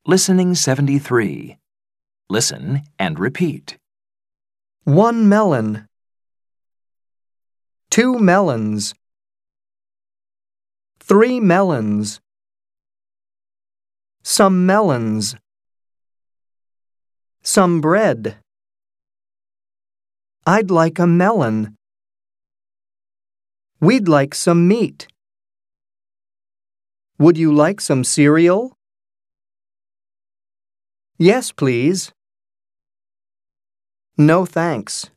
Listening 73. Listen and repeat. 1 melon. 2 melons. 3 melons. Some melons. Some bread. I'd like a melon. We'd like some meat. Would you like some cereal? Yes, please. No, thanks.